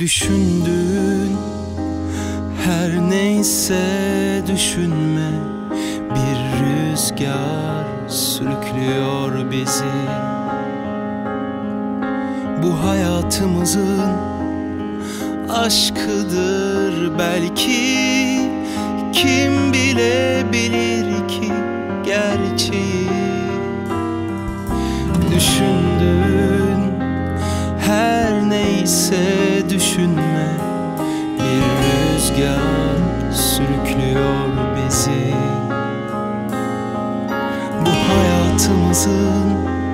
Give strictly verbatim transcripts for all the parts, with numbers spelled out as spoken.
Düşündüğün her neyse düşünme, bir rüzgar sürüklüyor bizi. Bu hayatımızın aşkıdır belki, kim bilebilir ki gerçeği. Düşündüğün her neyse düşünme, bir rüzgar sürüklüyor bizi. Bu hayatımızın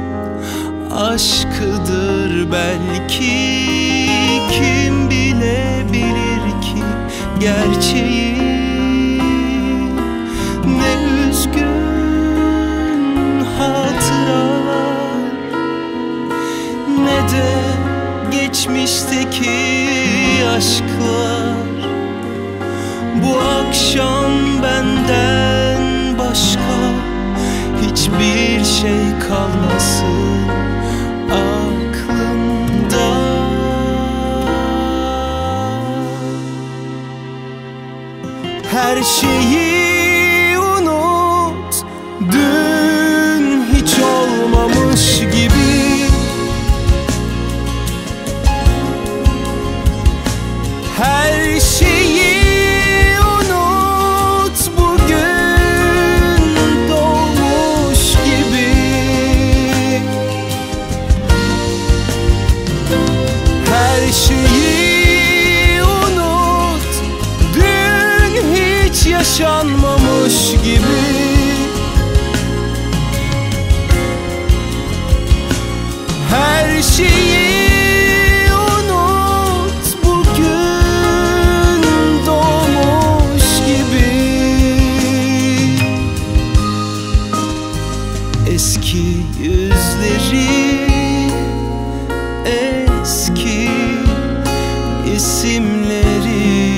aşkıdır belki, kim bilebilir ki gerçeği. Ne üzgün hatıralar, ne de geçmişteki aşklar. Bu akşam benden başka hiçbir şey kalmasın aklımda. Her şeyi unut, dün hiç olmamış gibi. Her şeyi unut, bugün doğmuş gibi. Her şeyi unut, dün hiç yaşanmamış gibi. Her şeyi eski yüzleri, eski isimleri,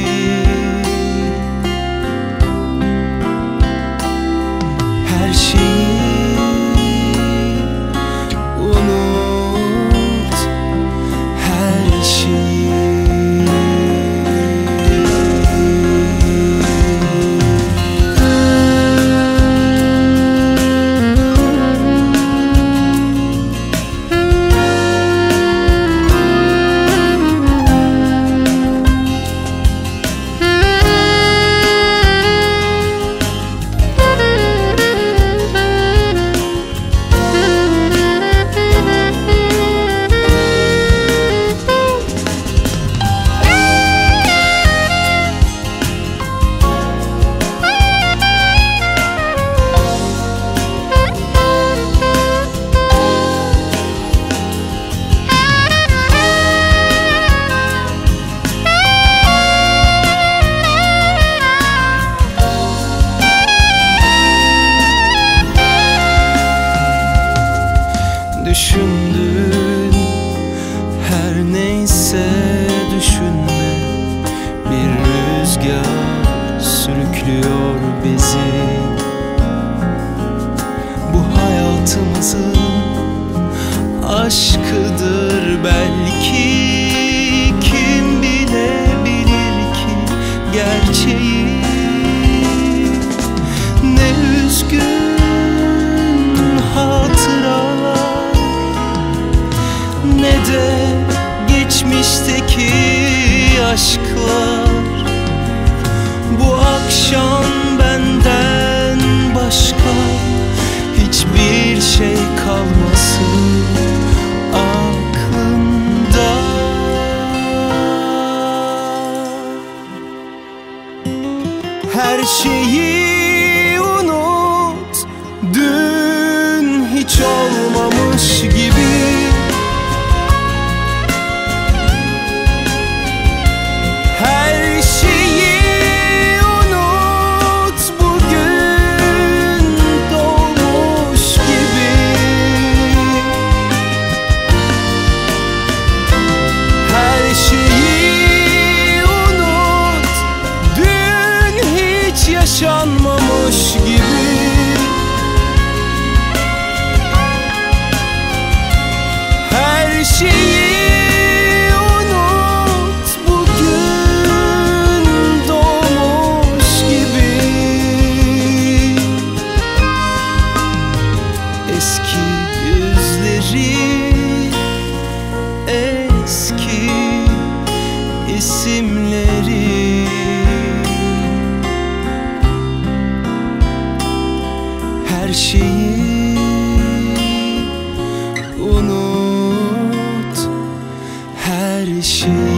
her şeyi unut, her şeyi. Düşündüğün her neyse düşünme, bir rüzgar sürüklüyor bizi. Bu hayatımızın aşkıdır belki, kim bilebilir ki gerçeği. Ne üzgün hatıralar, ne de geçmişteki aşklar. Bu akşam benden başka hiçbir şey kalmasın aklımda. Her şeyi unut, dün hiç olmamış gibi. Her şeyi unut, bugün doğmuş gibi. Her şeyi unut, dün hiç yaşanmamış gibi. Her şeyi unut, isimleri. Her şeyi unut, her şeyi.